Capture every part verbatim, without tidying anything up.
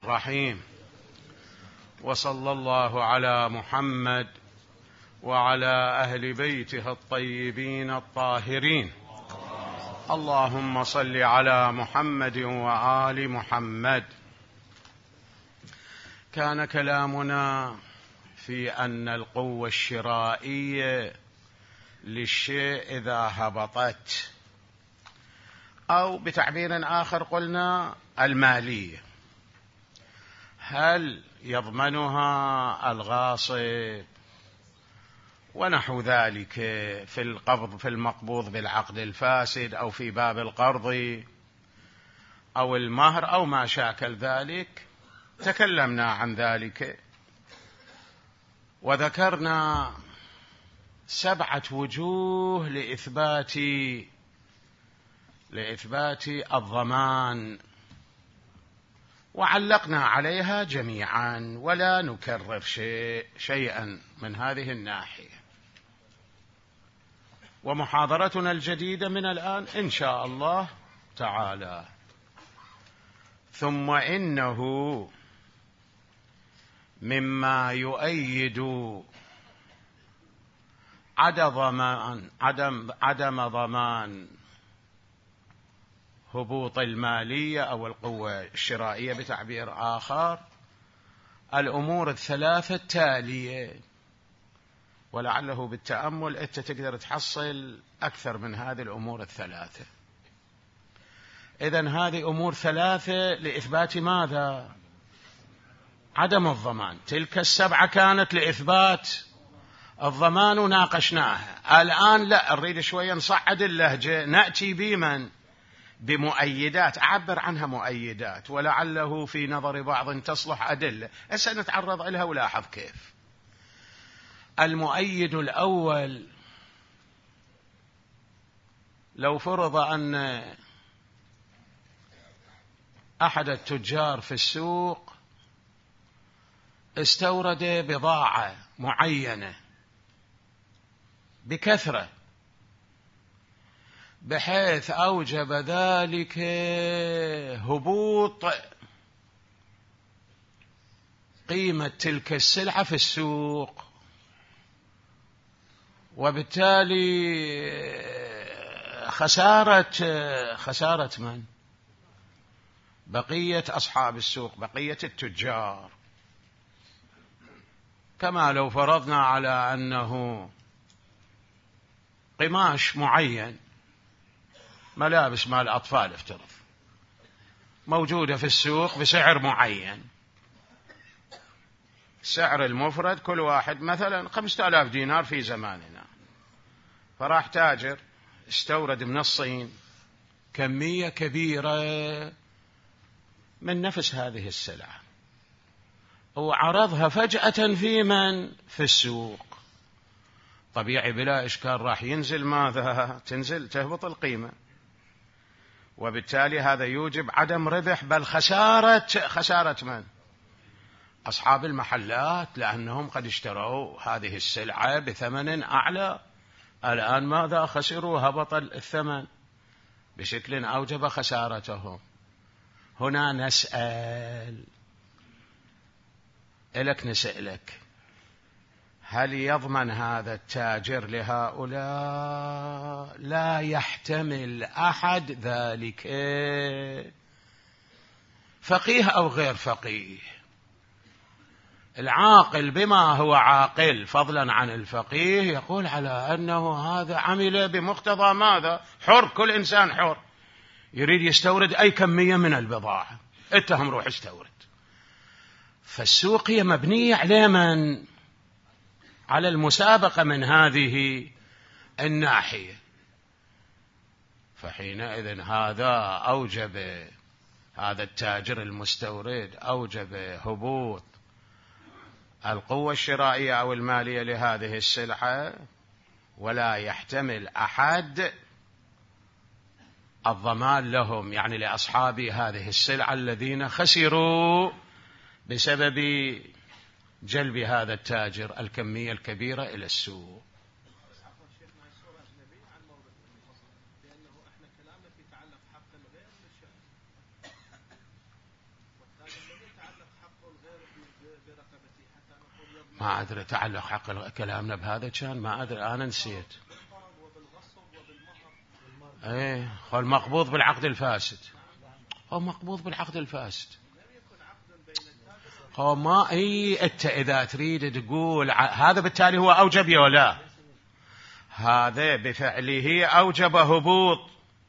الرحيم، وصلى الله على محمد وعلى أهل بيته الطيبين الطاهرين. اللهم صل على محمد وآل محمد. كان كلامنا في أن القوة الشرائية للشيء إذا هبطت، أو بتعبير آخر قلنا المالية، هل يضمنها الغاصب ونحو ذلك في القبض في المقبوض بالعقد الفاسد، أو في باب القرض أو المهر أو ما شاكل ذلك. تكلمنا عن ذلك وذكرنا سبعة وجوه لإثبات لإثبات الضمان، وعلقنا عليها جميعا ولا نكرر شيء شيئا من هذه الناحية. ومحاضرتنا الجديدة من الآن إن شاء الله تعالى: ثم إنه مما يؤيد عدم ضمان عدم عدم ضمان هبوط المالية أو القوة الشرائية بتعبير آخر الأمور الثلاثة التالية، ولعله بالتأمل أنت تقدر تحصل أكثر من هذه الأمور الثلاثة. إذن هذه أمور ثلاثة لإثبات ماذا؟ عدم الضمان. تلك السبعة كانت لإثبات الضمان وناقشناها. الآن لا، نريد شوية نصعد اللهجة، نأتي بمن بمؤيدات، أعبر عنها مؤيدات، ولعله في نظر بعض تصلح أدلة. هسه نتعرض لها ولاحظ كيف. المؤيد الأول: لو فرض أن أحد التجار في السوق استورد بضاعة معينة بكثرة، بحيث أوجب ذلك هبوط قيمة تلك السلعة في السوق، وبالتالي خسارة خسارة من؟ بقية أصحاب السوق، بقية التجار. كما لو فرضنا على أنه قماش معين، ملابس مال الأطفال افترض، موجودة في السوق بسعر معين، سعر المفرد كل واحد مثلا خمسة آلاف دينار في زماننا، فراح تاجر استورد من الصين كمية كبيرة من نفس هذه السلعة وعرضها فجأة في من؟ في السوق. طبيعي بلا إشكال راح ينزل ماذا؟ تنزل تهبط القيمة، وبالتالي هذا يوجب عدم ربح، بل خسارة خسارة من؟ أصحاب المحلات، لأنهم قد اشتروا هذه السلعة بثمن أعلى، الآن ماذا خسروا؟ هبط الثمن بشكل أوجب خسارتهم. هنا نسأل إلك نسألك: هل يضمن هذا التاجر لهؤلاء؟ لا يحتمل أحد ذلك، فقيه أو غير فقيه. العاقل بما هو عاقل فضلا عن الفقيه يقول على أنه هذا عمل بمقتضى ماذا؟ حر، كل إنسان حر، يريد يستورد أي كمية من البضاعة، اتهم روح استورد. فالسوق هي مبنية على من؟ على المسابقة من هذه الناحية. فحينئذ هذا أوجب، هذا التاجر المستورد أوجب هبوط القوة الشرائية أو المالية لهذه السلعة، ولا يحتمل أحد الضمان لهم، يعني لأصحاب هذه السلعة الذين خسروا بسبب جلب هذا التاجر الكمية الكبيرة إلى السوق. ما أدري تعلق حق كلامنا بهذا كان، ما أدري أنا نسيت. ايه هو المقبوض بالعقد الفاسد، هو مقبوض بالعقد الفاسد، هو ما اي انت اذا تريد تقول هذا بالتالي هو اوجب ولا لا، هذا بفعله اوجب هبوط،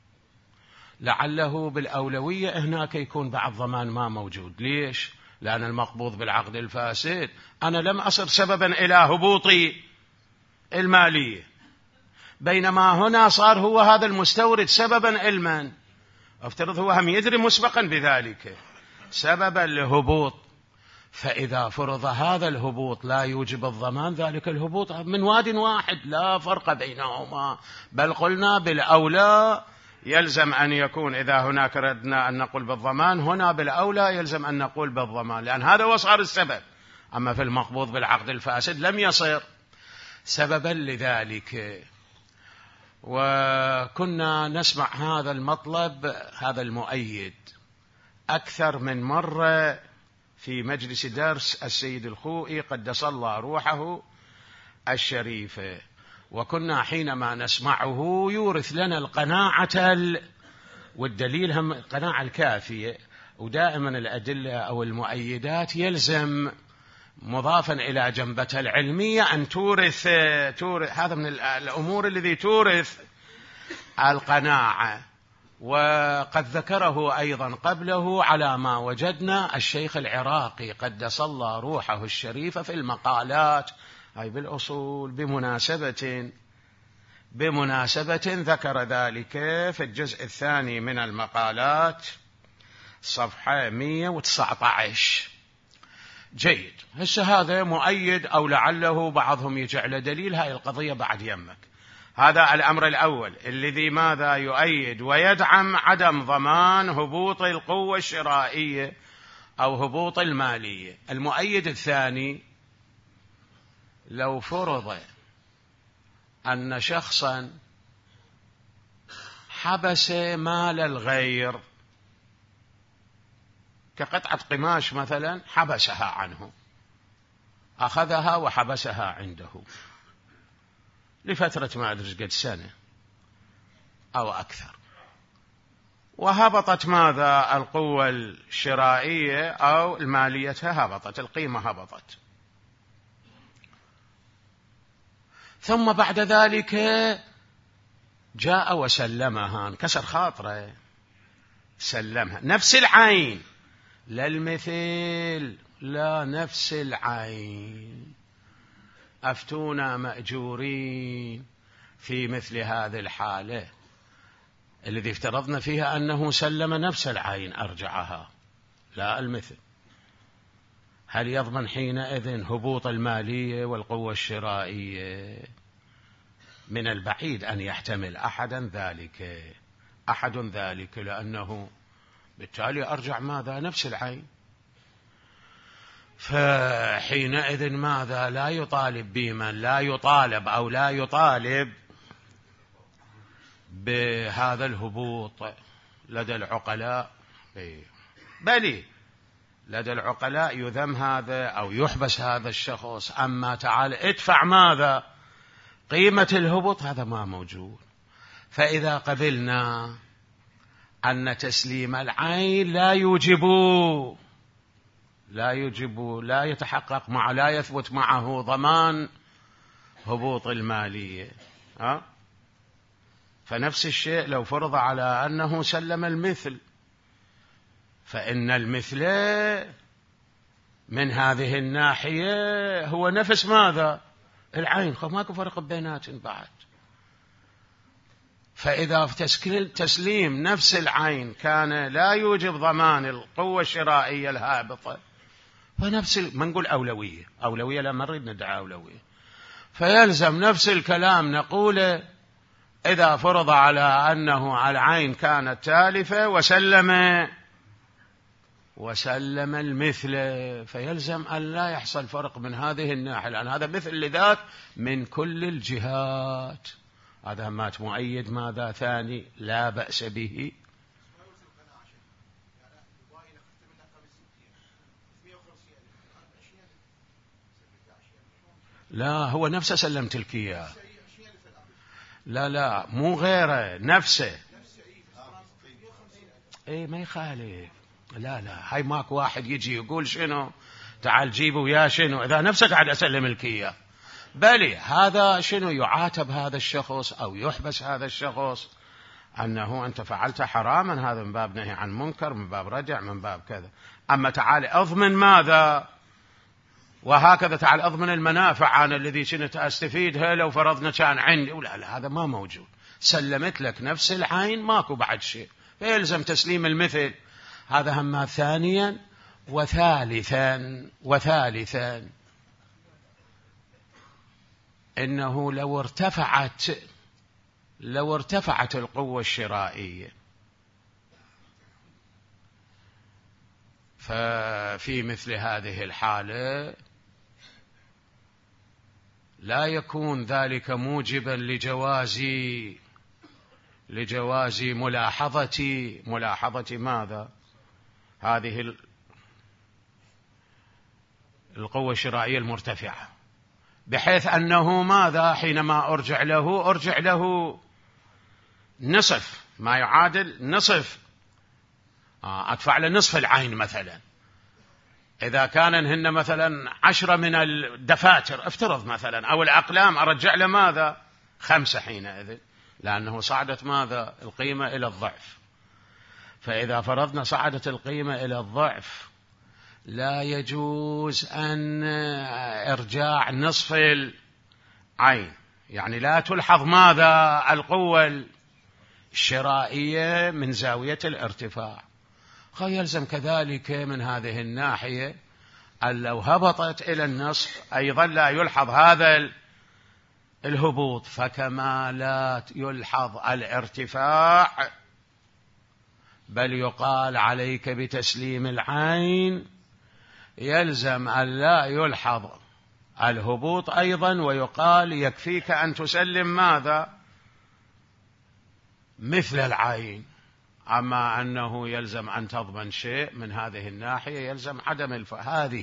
لعله بالاولويه هناك يكون بعض ضمان ما موجود. ليش؟ لان المقبوض بالعقد الفاسد انا لم اصر سببا الى هبوطي الماليه، بينما هنا صار هو هذا المستورد سببا علما، افترض هو هم يدري مسبقا بذلك سببا لهبوط، فإذا فرض هذا الهبوط لا يوجب الضمان، ذلك الهبوط من واد واحد لا فرق بينهما، بل قلنا بالأولى يلزم أن يكون إذا هناك ردنا أن نقول بالضمان، هنا بالأولى يلزم أن نقول بالضمان، لأن هذا هو صار السبب. أما في المقبوض بالعقد الفاسد لم يصير سببا لذلك. وكنا نسمع هذا المطلب هذا المؤيد أكثر من مرة في مجلس درس السيد الخوئي قدس الله روحه الشريفة، وكنا حينما نسمعه يورث لنا القناعة والدليل هم القناعة الكافية، ودائما الأدلة أو المؤيدات يلزم مضافا إلى جنبتها العلمية أن تورث, تورث هذا من الأمور الذي تورث القناعة. وقد ذكره أيضا قبله على ما وجدنا الشيخ العراقي قدس الله روحه الشريفة في المقالات أي بالأصول بمناسبة بمناسبة ذكر ذلك في الجزء الثاني من المقالات صفحة مئة وتسعة عشر. جيد، هسه هذا مؤيد أو لعله بعضهم يجعل دليل، هاي القضية بعد يمك. هذا الأمر الأول الذي ماذا يؤيد ويدعم عدم ضمان هبوط القوة الشرائية أو هبوط المالية. المؤيد الثاني لو فرض أن شخصا حبس مال الغير كقطعة قماش مثلا، حبسها عنه، أخذها وحبسها عنده لفترة ما أدري قد سنة أو أكثر، وهبطت ماذا القوة الشرائية أو الماليتها هبطت، القيمة هبطت، ثم بعد ذلك جاء وسلمها، انكسر خاطره سلمها، نفس العين لا المثل، لا نفس العين. أفتونا مأجورين في مثل هذه الحالة الذي افترضنا فيها أنه سلم نفس العين أرجعها لا المثل، هل يضمن حينئذ هبوط المالية والقوة الشرائية؟ من البعيد أن يحتمل أحدا ذلك أحد ذلك لأنه بالتالي أرجع ماذا نفس العين، فحينئذ ماذا لا يطالب بمن لا يطالب أو لا يطالب بهذا الهبوط لدى العقلاء، بل لدى العقلاء يذم هذا أو يحبس هذا الشخص، أما تعال ادفع ماذا قيمة الهبوط هذا ما موجود. فإذا قبلنا أن تسليم العين لا يوجب لا يوجب لا يتحقق مع لا يثبت معه ضمان هبوط المالية، ها؟ فنفس الشيء لو فرض على أنه سلم المثل، فإن المثل من هذه الناحية هو نفس ماذا العين، ماكو فرق بيناتهم بعد. فإذا في تسليم نفس العين كان لا يوجب ضمان القوة الشرائية الهابطة، فنفس ما نقول أولوية أولوية لا نريد ندعي أولوية، فيلزم نفس الكلام نقوله إذا فرض على أنه العين كانت تالفة وسلم وسلم المثل، فيلزم أن لا يحصل فرق من هذه الناحية، لأن هذا مثل لذاك من كل الجهات. هذا مات مؤيد ماذا ثاني لا بأس به. لا هو نفسه سلمت لك إياه. لا لا مو غيره، نفسه. ايه ما يخالف. لا لا هاي ماك واحد يجي يقول شنو تعال جيبوا يا شنو، إذا نفسك قاعد أسلم لك إياه. بل هذا شنو يعاتب هذا الشخص أو يحبس هذا الشخص أنه أنت فعلت حراما، هذا من باب نهي عن منكر، من باب رجع، من باب كذا. أما تعال أضمن ماذا وهكذا، تعال أضمن المنافع أنا الذي كنت أستفيدها لو فرضنا كان عندي، ولا لا هذا ما موجود. سلمت لك نفس العين ماكو بعد شيء، فيلزم تسليم المثل. هذا هم. ثانيا وثالثا وثالثا إنه لو ارتفعت لو ارتفعت القوة الشرائية، ففي مثل هذه الحالة لا يكون ذلك موجبا لجواز لجواز ملاحظة ملاحظة ماذا؟ هذه القوة الشرائية المرتفعة، بحيث أنه ماذا حينما أرجع له أرجع له نصف ما يعادل نصف، أدفع له نصف العين مثلا. إذا كان هن مثلا عشرة من الدفاتر افترض مثلا أو الأقلام، أرجع له ماذا؟ خمسة حينئذ، لأنه صعدت ماذا؟ القيمة إلى الضعف. فإذا فرضنا صعدت القيمة إلى الضعف لا يجوز أن إرجاع نصف العين، يعني لا تلحظ ماذا؟ القوة الشرائية من زاوية الارتفاع. يلزم كذلك من هذه الناحية أن لو هبطت إلى النصف أيضا لا يلحظ هذا الهبوط، فكما لا يلحظ الارتفاع بل يقال عليك بتسليم العين، يلزم أن لا يلحظ الهبوط أيضا، ويقال يكفيك أن تسلم ماذا؟ مثل العين. أما أنه يلزم أن تضمن شيء من هذه الناحية يلزم عدم الف... هذه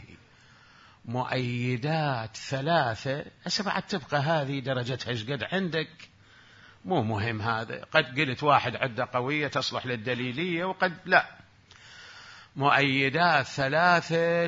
مؤيدات ثلاثة. أسبعة تبقى هذه درجتها ايش قد عندك، مو مهم. هذا قد قلت واحد عدة قوية تصلح للدليلية وقد لا. مؤيدات ثلاثة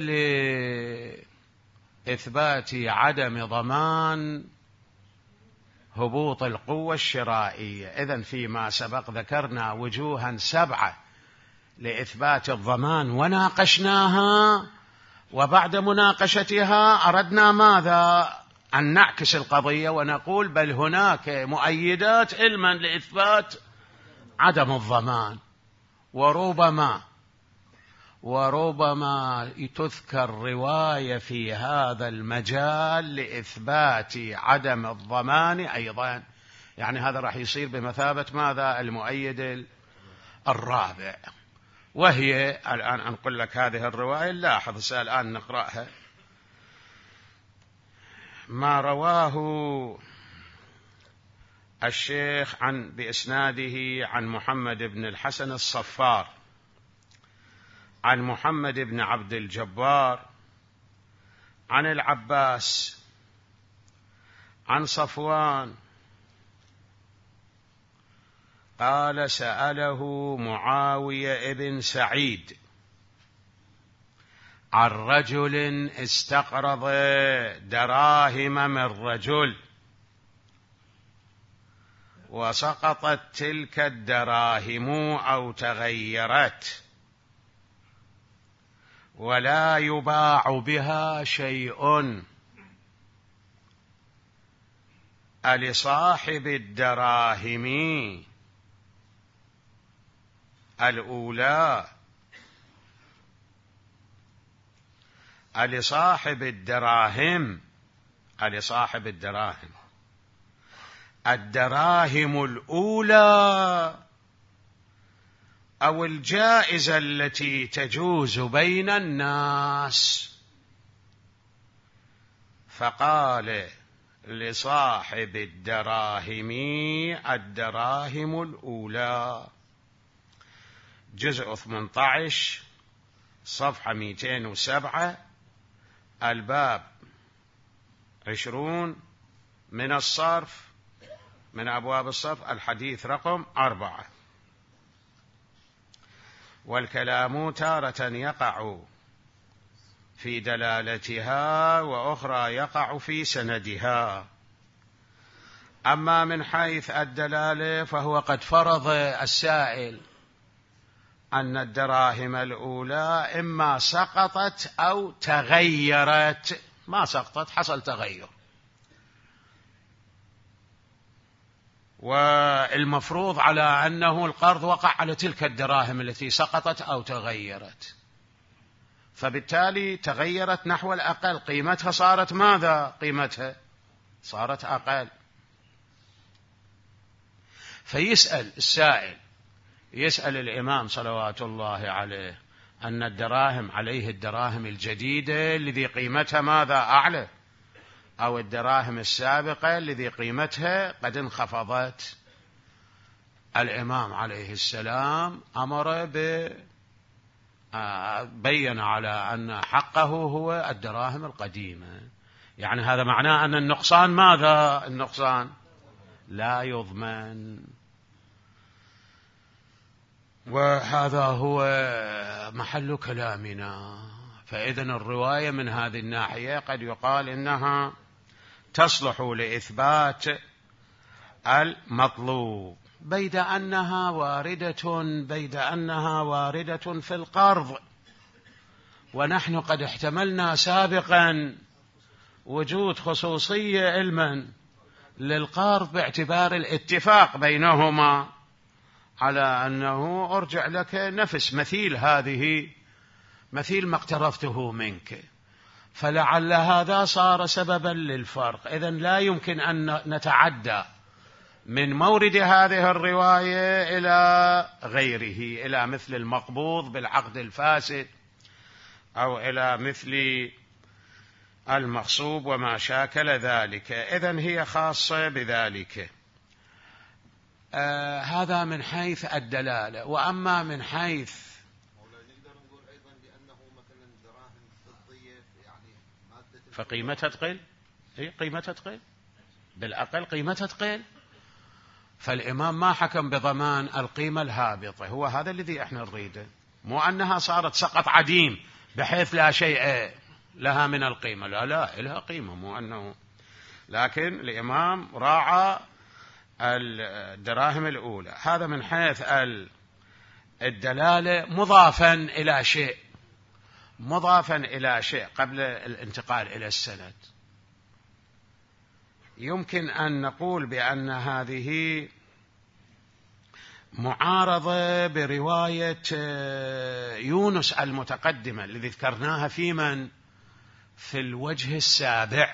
لإثبات عدم ضمان هبوط القوة الشرائية. إذن فيما سبق ذكرنا وجوها سبعة لإثبات الضمان وناقشناها، وبعد مناقشتها أردنا ماذا؟ أن نعكس القضية ونقول بل هناك مؤيدات علما لإثبات عدم الضمان، وربما وربما تذكر رواية في هذا المجال لإثبات عدم الضمان أيضا. يعني هذا راح يصير بمثابة ماذا؟ المؤيد الرابع. وهي الآن أنقل لك هذه الرواية، لاحظ الآن نقرأها. ما رواه الشيخ عن بإسناده عن محمد بن الحسن الصفار عن محمد بن عبد الجبار عن العباس عن صفوان قال سأله معاوية بن سعيد عن رجل استقرض دراهم من رجل وسقطت تلك الدراهم أو تغيرت ولا يباع بها شيء، ألصاحب الدراهم الأولى ألصاحب الدراهم ألصاحب الدراهم الدراهم الأولى أو الجائزة التي تجوز بين الناس؟ فقال لصاحب الدراهم الدراهم الأولى. جزء ثمانية عشر صفحة مئتين وسبعة، الباب عشرون من الصرف، من أبواب الصرف، الحديث رقم أربعة. والكلام تارة يقع في دلالتها وأخرى يقع في سندها. أما من حيث الدلالة فهو قد فرض السائل أن الدراهم الأولى إما سقطت أو تغيرت. ما سقطت، حصل تغير، والمفروض على أنه القرض وقع على تلك الدراهم التي سقطت أو تغيرت، فبالتالي تغيرت نحو الأقل، قيمتها صارت ماذا؟ قيمتها صارت أقل. فيسأل السائل، يسأل الإمام صلوات الله عليه أن الدراهم عليه الدراهم الجديدة الذي قيمتها ماذا؟ أعلى، أو الدراهم السابقة الذي قيمتها قد انخفضت. الإمام عليه السلام أمر ب بين على أن حقه هو الدراهم القديمة، يعني هذا معناه أن النقصان ماذا؟ النقصان لا يضمن. وهذا هو محل كلامنا. فإذن الرواية من هذه الناحية قد يقال إنها تصلح لإثبات المطلوب، بيد أنها واردة بيد أنها واردة في القرض، ونحن قد احتملنا سابقا وجود خصوصية علما للقرض باعتبار الاتفاق بينهما على أنه أرجع لك نفس مثيل هذه، مثيل ما اقترفته منك، فلعل هذا صار سببا للفرق. إذن لا يمكن أن نتعدى من مورد هذه الرواية إلى غيره، إلى مثل المقبوض بالعقد الفاسد، أو إلى مثل المغصوب وما شاكل ذلك. إذن هي خاصة بذلك. آه هذا من حيث الدلالة. وأما من حيث فقيمتها تقل، هي قيمتها تقل، بالأقل قيمتها تقل. فالإمام ما حكم بضمان القيمة الهابطة، هو هذا الذي احنا نريده، مو أنها صارت سقط عديم بحيث لا شيء لها من القيمة، لا لا لها قيمة، مو أنه، لكن الإمام راعى الدراهم الأولى. هذا من حيث الدلالة مضافا إلى شيء، مضافا إلى شيء قبل الانتقال إلى السند. يمكن أن نقول بأن هذه معارضة برواية يونس المتقدمة الذي ذكرناها في من؟ في الوجه السابع.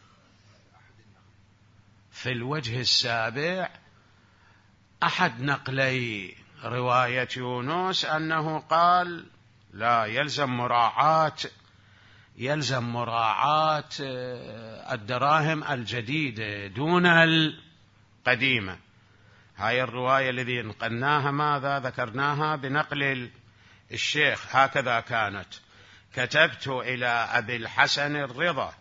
في الوجه السابع أحد نقلي رواية يونس أنه قال لا يلزم مراعاة يلزم مراعاة الدراهم الجديدة دون القديمة. هاي الرواية الذي نقلناها ماذا؟ ذكرناها بنقل الشيخ، هكذا كانت: كتبت إلى أبي الحسن الرضا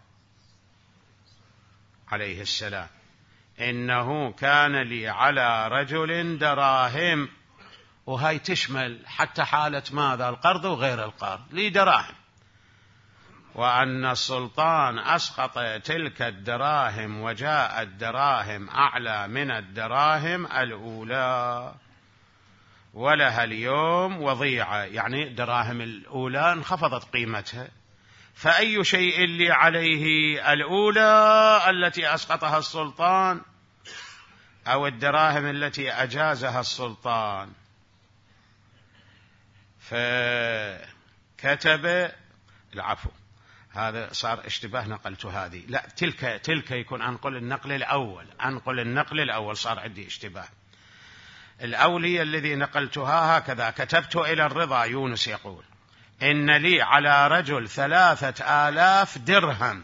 عليه السلام إنه كان لي على رجل دراهم، وهي تشمل حتى حالة ماذا؟ القرض وغير القرض، لي دراهم، وأن السلطان أسقط تلك الدراهم وجاء الدراهم أعلى من الدراهم الأولى ولها اليوم وضيعة، يعني الدراهم الأولى انخفضت قيمتها، فأي شيء لي عليه؟ الأولى التي أسقطها السلطان أو الدراهم التي أجازها السلطان؟ فكتب العفو، هذا صار اشتباه نقلت هذه، لا تلك تلك يكون أنقل النقل الأول، أنقل النقل الأول، صار عندي اشتباه. الأولية الذي نقلتها هكذا: كتبت إلى الرضا، يونس يقول إن لي على رجل ثلاثة آلاف درهم،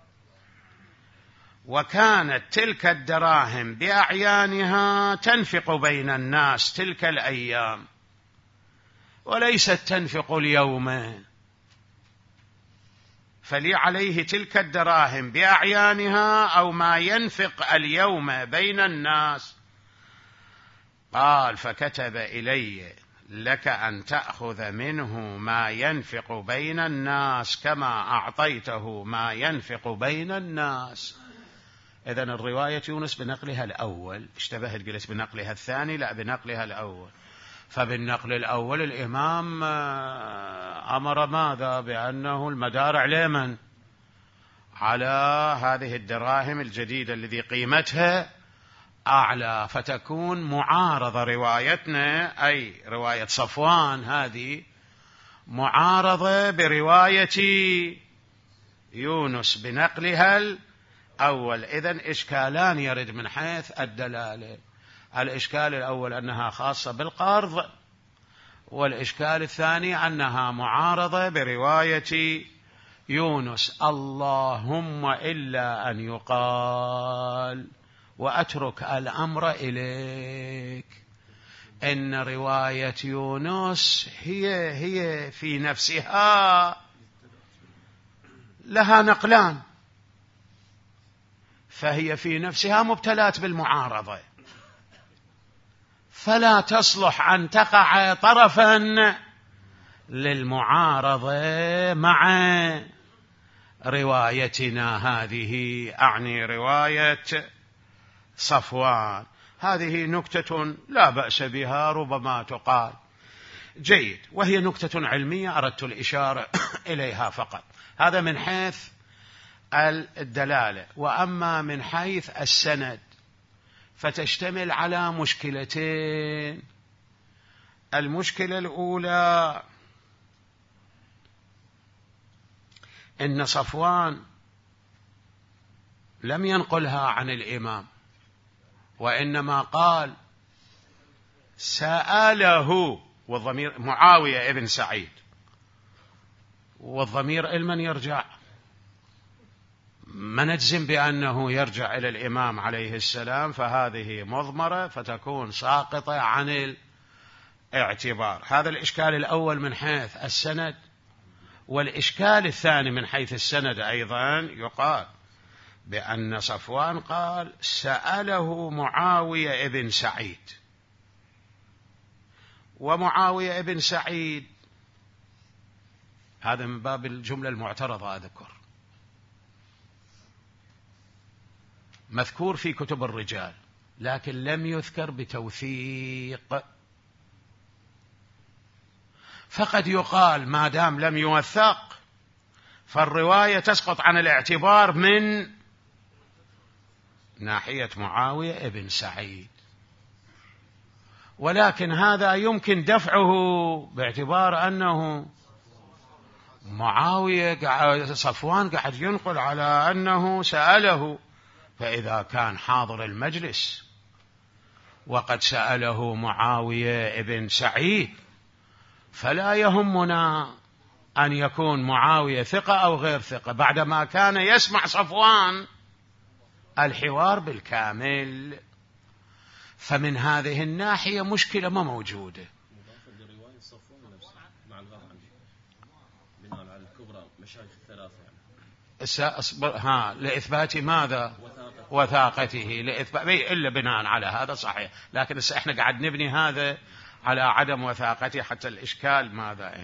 وكانت تلك الدراهم بأعيانها تنفق بين الناس تلك الأيام وليست تنفق اليوم، فلي عليه تلك الدراهم بأعيانها أو ما ينفق اليوم بين الناس. قال فكتب إلي لك أن تأخذ منه ما ينفق بين الناس كما أعطيته ما ينفق بين الناس. إذن الرواية يونس بنقلها الأول، اشتبهت قلت بنقلها الثاني، لا بنقلها الأول. فبالنقل الأول الإمام أمر ماذا؟ بأنه المدار على من؟ على هذه الدراهم الجديدة الذي قيمتها أعلى، فتكون معارضة روايتنا أي رواية صفوان هذه معارضة برواية يونس بنقلها الأول. إذن إشكالان يرد من حيث الدلالة. الإشكال الأول أنها خاصة بالقرض، والإشكال الثاني أنها معارضة برواية يونس. اللهم إلا أن يقال، وأترك الأمر إليك، إن رواية يونس هي هي في نفسها لها نقلان، فهي في نفسها مبتلات بالمعارضة، فلا تصلح أن تقع طرفا للمعارضة مع روايتنا هذه، أعني رواية صفوان. هذه نكتة لا بأس بها، ربما تقال. جيد، وهي نكتة علمية أردت الإشارة إليها فقط. هذا من حيث الدلالة. وأما من حيث السند فتشتمل على مشكلتين. المشكلة الأولى إن صفوان لم ينقلها عن الإمام، وإنما قال سأله، والضمير معاوية ابن سعيد، والضمير إلى من يرجع؟ ما نجزم بأنه يرجع إلى الإمام عليه السلام، فهذه مضمرة فتكون ساقطة عن الاعتبار. هذا الإشكال الأول من حيث السند. والإشكال الثاني من حيث السند أيضا يقال بأن صفوان قال سأله معاوية ابن سعيد، ومعاوية ابن سعيد هذا من باب الجملة المعترضة أذكر، مذكور في كتب الرجال لكن لم يذكر بتوثيق. فقد يقال ما دام لم يوثق فالرواية تسقط عن الاعتبار من ناحية معاوية ابن سعيد، ولكن هذا يمكن دفعه باعتبار أنه معاوية صفوان قاعد ينقل على أنه سأله، فإذا كان حاضر المجلس وقد سأله معاوية ابن سعيد فلا يهمنا أن يكون معاوية ثقة أو غير ثقة، بعدما كان يسمع صفوان الحوار بالكامل. فمن هذه الناحية مشكلة ما موجودة. سأصبر ها لإثبات ماذا؟ وثاقته، لإثبات إلا بناء على هذا صحيح، لكن إحنا قاعد نبني هذا على عدم وثاقته حتى الإشكال ماذا.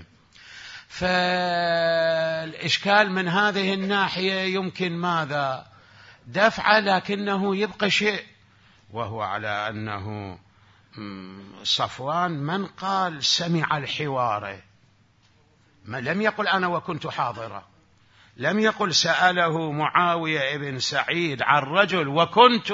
فالإشكال من هذه الناحية يمكن ماذا دفعه، لكنه يبقى شيء، وهو على أنه صفوان من قال سمع الحوار، ما لم يقل أنا وكنت حاضرا، لم يقل سأله معاوية ابن سعيد عن رجل وكنت،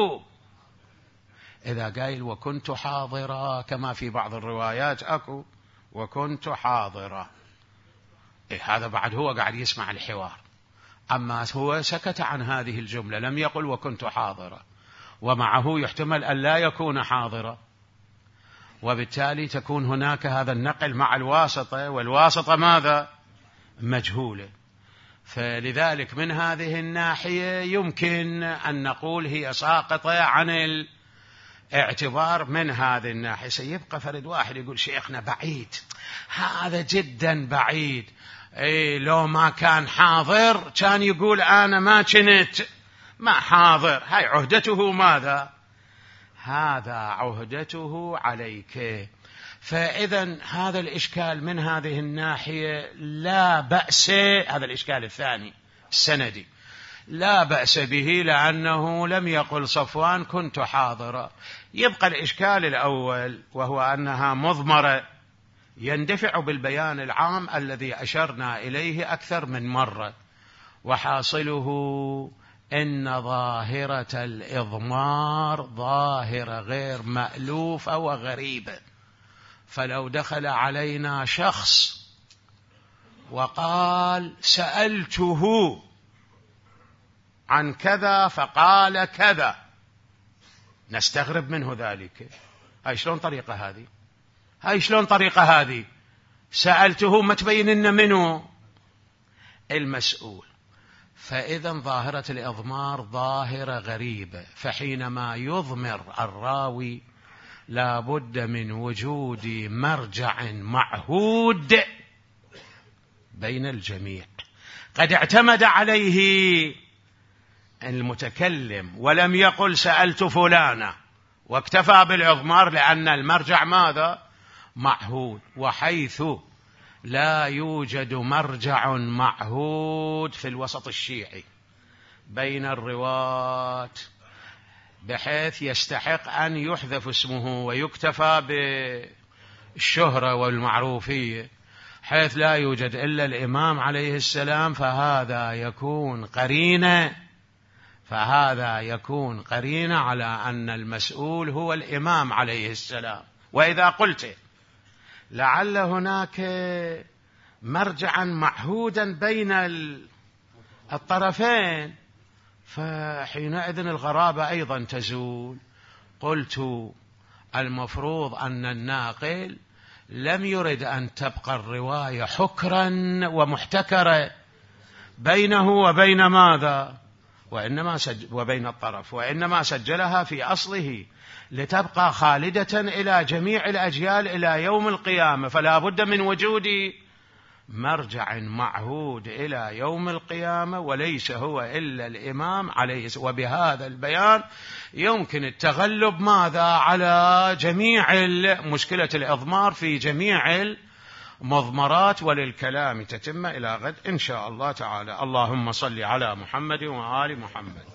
إذا قايل وكنت حاضرا كما في بعض الروايات أكو وكنت حاضرا، إيه هذا بعد هو قاعد يسمع الحوار. أما هو سكت عن هذه الجملة، لم يقل وكنت حاضرا، ومعه يحتمل أن لا يكون حاضرا، وبالتالي تكون هناك هذا النقل مع الواسطة، والواسطة ماذا؟ مجهولة. فلذلك من هذه الناحية يمكن أن نقول هي ساقطة عن الاعتبار من هذه الناحية. سيبقى فرد واحد يقول شيخنا بعيد، هذا جدا بعيد، اي لو ما كان حاضر كان يقول أنا ما كنت ما حاضر. هاي عهدته ماذا؟ هذا عهدته عليك. فإذا هذا الإشكال من هذه الناحية لا بأس، هذا الإشكال الثاني السندي لا بأس به، لأنه لم يقل صفوان كنت حاضرا. يبقى الإشكال الأول وهو أنها مضمرة يندفع بالبيان العام الذي أشرنا إليه أكثر من مرة، وحاصله إن ظاهرة الإضمار ظاهرة غير مألوفة وغريبة. فلو دخل علينا شخص وقال سألته عن كذا فقال كذا نستغرب منه ذلك. هاي شلون طريقة هذه؟ هاي شلون طريقة هذه؟ سألته ما تبين لنا منه المسؤول. فإذا ظاهرة الإضمار ظاهرة غريبة، فحينما يضمر الراوي لا بد من وجود مرجع معهود بين الجميع قد اعتمد عليه المتكلم ولم يقل سألت فلانا واكتفى بالإضمار، لأن المرجع ماذا؟ معهود. وحيث لا يوجد مرجع معهود في الوسط الشيعي بين الرواة بحيث يستحق أن يحذف اسمه ويكتفى بالشهرة والمعروفية، حيث لا يوجد إلا الإمام عليه السلام، فهذا يكون قرينة فهذا يكون قرينة على أن المسؤول هو الإمام عليه السلام. وإذا قلت لعل هناك مرجعا معهودا بين الطرفين فحينئذ الغرابة أيضا تزول. قلت المفروض أن الناقل لم يرد أن تبقى الرواية حكرا ومحتكرة بينه وبين ماذا؟ وإنما سجل وبين الطرف، وإنما سجلها في أصله لتبقى خالدة إلى جميع الأجيال إلى يوم القيامة. فلا بد من وجود مرجع معهود إلى يوم القيامة، وليس هو إلا الإمام عليه السلام. وبهذا البيان يمكن التغلب ماذا؟ على جميع مشكلة الإضمار في جميع المضمرات. وللكلام تتم إلى غد إن شاء الله تعالى. اللهم صل على محمد وآل محمد.